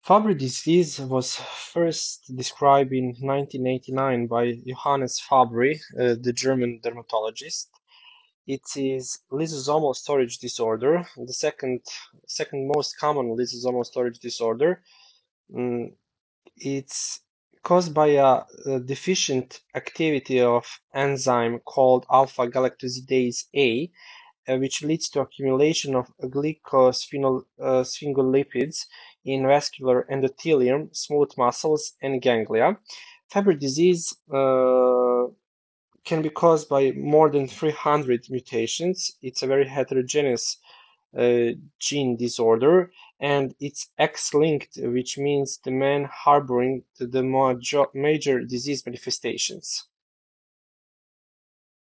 Fabry disease was first described in 1989 by Johannes Fabry, the German dermatologist. It is lysosomal storage disorder, the second most common lysosomal storage disorder. Mm, it's caused by a deficient activity of enzyme called alpha-galactosidase A, which leads to accumulation of glycosphingolipids in vascular endothelium, smooth muscles, and ganglia. Fabry disease can be caused by more than 300 mutations. It's a very heterogeneous gene disorder, and it's X-linked, which means the man harboring the major disease manifestations.